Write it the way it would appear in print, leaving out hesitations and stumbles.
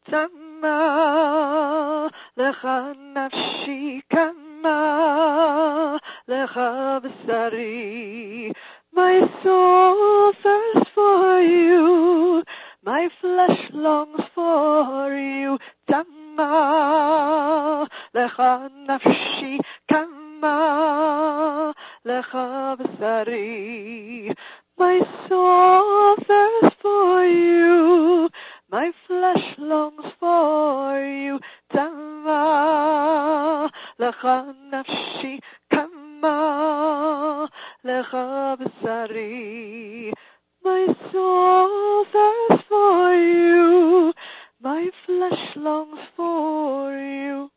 Tama lecha nafshi kama lecha b'sari. My soul thirsts for you, my flesh longs for you. Tama lecha nafshi kama lecha b'sari. My soul thirsts for you, my flesh longs for you. Tama lecha nafshi kama lecha b'sari. My soul thirsts for you, my flesh longs for you.